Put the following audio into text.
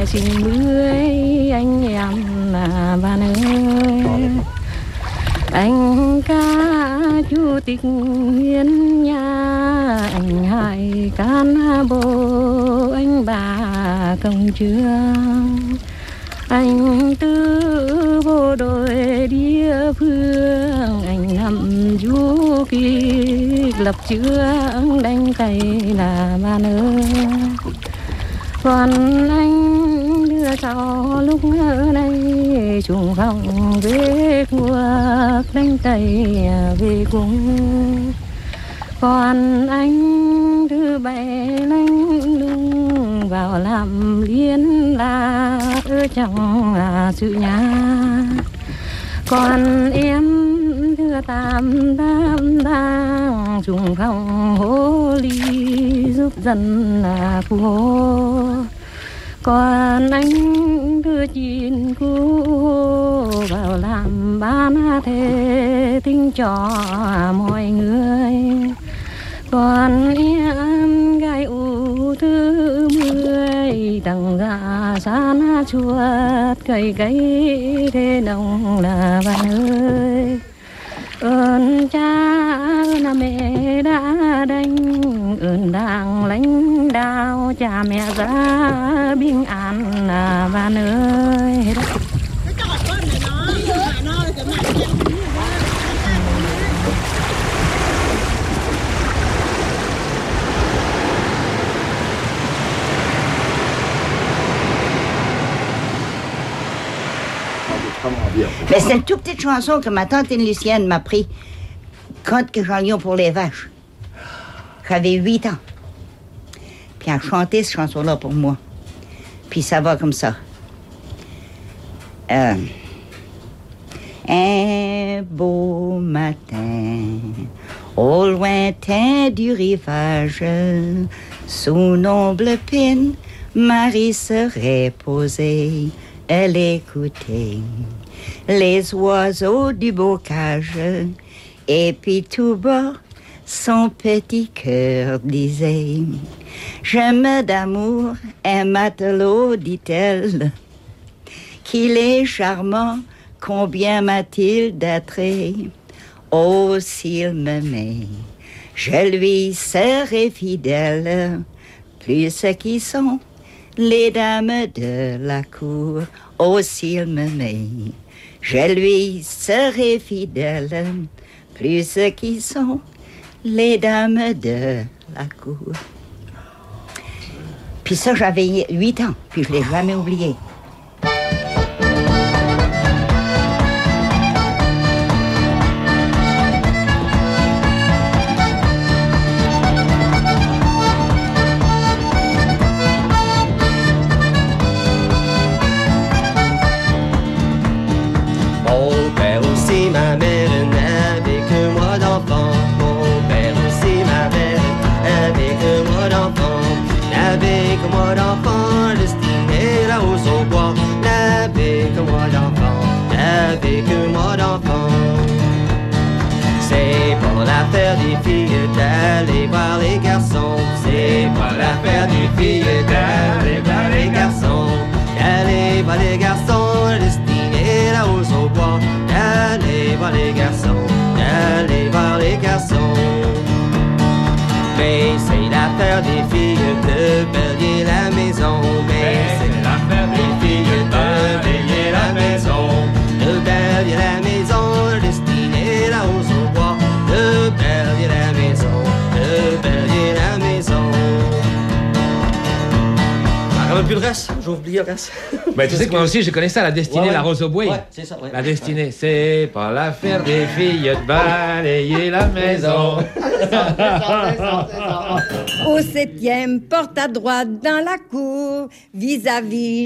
xin bưởi anh em bạn ơi. Anh ca chủ tịch hiến nhà, anh hai cán bộ, anh bà công trường, anh tư bộ đội địa phương, anh nằm du kịch lập trường đánh cày là bạn ơi. Còn anh đưa cháu lúc ở đây trùng phòng về cuộc đánh cày về cùng. Còn anh thứ bảy lanh lung vào làm liên lạc ở trong sự nhà. Còn em thứ tám đang trùng phòng hố ly giúp dân phù hộ. Còn anh đưa chín cú vào làm bán thế tinh cho mọi người. Còn em gái ủ thứ 10 đằng ra san chuột cây cây thế nồng là bạn ơi. Ơn cha ơn mẹ đã đánh, ơn đảng lãnh đạo cha mẹ ra bình an là bạn ơi. Mais c'est une toute petite chanson que ma tante Lucienne m'a pris quand que chantions pour les vaches. J'avais 8 ans. Puis elle a chanté cette chanson-là pour moi. Puis ça va comme ça. Un beau matin, au lointain du rivage, sous noble pine, Marie se reposait. Elle écoutait les oiseaux du bocage, et puis tout bas, son petit cœur disait: j'aime d'amour un matelot, dit-elle, qu'il est charmant, combien m'a-t-il d'attrait. Oh, s'il me met, je lui serai fidèle, plus qui sont les dames de la cour. Oh, s'il me met, je lui serai fidèle, plus qui sont les dames de la cour. Puis ça, j'avais 8 ans, puis je ne l'ai jamais oublié. Des filles d'aller voir les garçons, c'est pas l'affaire des filles d'aller voir les garçons, d'aller voir les garçons, destinés là-haut au bois, d'aller voir les garçons, d'aller voir les garçons. Mais c'est l'affaire des filles de balayer la maison, mais c'est l'affaire des filles de balayer la maison, de balayer la maison, destinés là-haut au bois, de balayer la maison, de balayer la maison. Ah, même plus le reste, j'ai oublié le reste. Bah, tu sais que moi aussi je connais ça, la destinée, ouais. la rose au buis. Ouais, c'est ça, ouais. La destinée, c'est pas l'affaire des filles de balayer la maison. C'est ça. Au 7e, porte à droite dans la cour, vis-à-vis